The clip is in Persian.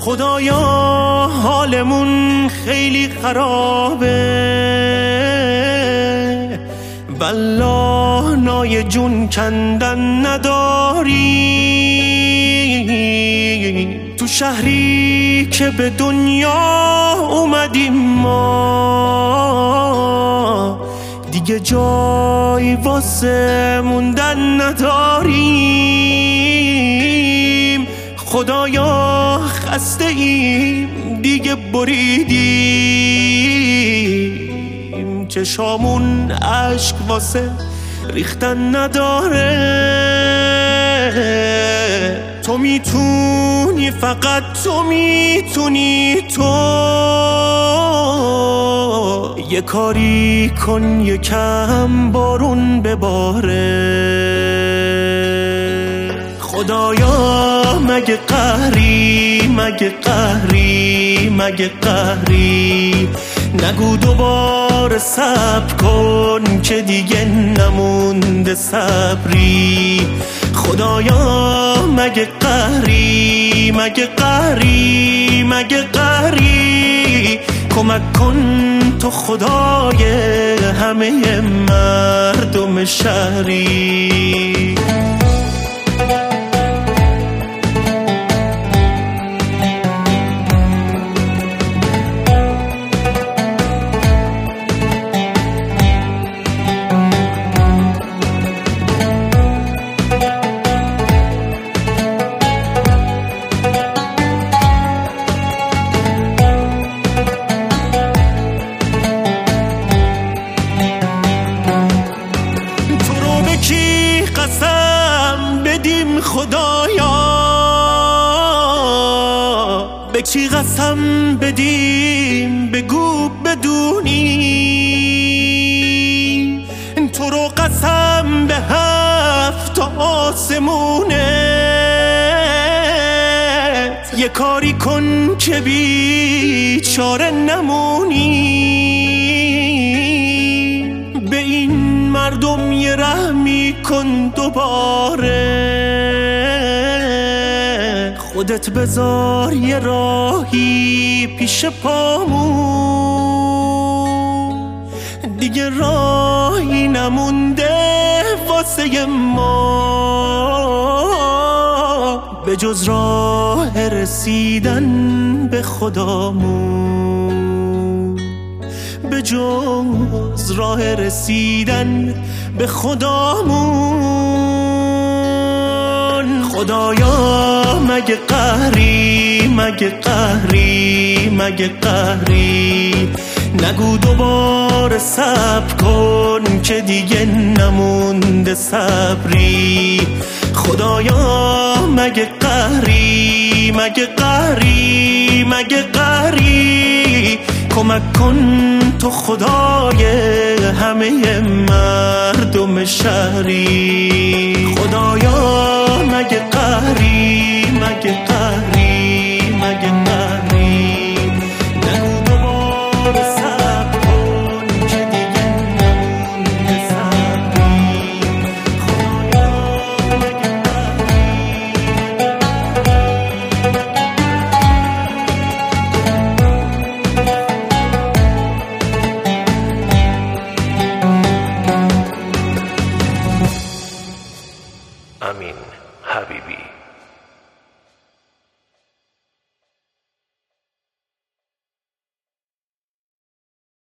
خدایا حالمون خیلی خرابه، والله نای جون کندن نداری. تو شهری که به دنیا اومدیم ما، دیگه جای واسه موندن نداریم. خدایا خسته ایم دیگه بریدیم، چشامون اشک واسه ریختن نداره. تو میتونی، فقط تو میتونی، تو یه کاری کن یکم بارون بباره. خدایا مگه قهری، مگه قهری، مگه قهری، نگو دوباره صبر کن که دیگه نمونده صبری. خدایا مگه قهری، مگه قهری، مگه قهری، کمک کن تو خدای همه مردم شهری. قسم بدیم خدایا، به چی قسم بدیم بگو بدونی. تو رو قسم به هفت آسمونت، یه کاری کن که بیچاره نمونی. به این مردم یه رحمی کن دوباره، خودت بذار یه راهی پیش پامون، دیگه راهی نمونده واسه ما به جز راه رسیدن به خدامون، به جز راه رسیدن به خدامون. خدایا مگه قهری، مگه قهری، مگه قهری، نگو دوباره صبر کن که دیگه نمونده صبری. خدایا مگه قهری، مگه قهری، مگه قهری، کمک کن تو خدای همه مردم شهری. خدایا مگه قهری، مگه قهری، مگه قهری، نگو دوباره صبر کن که دیگه نمونده صبری. خدایا مگه Amin Habibi.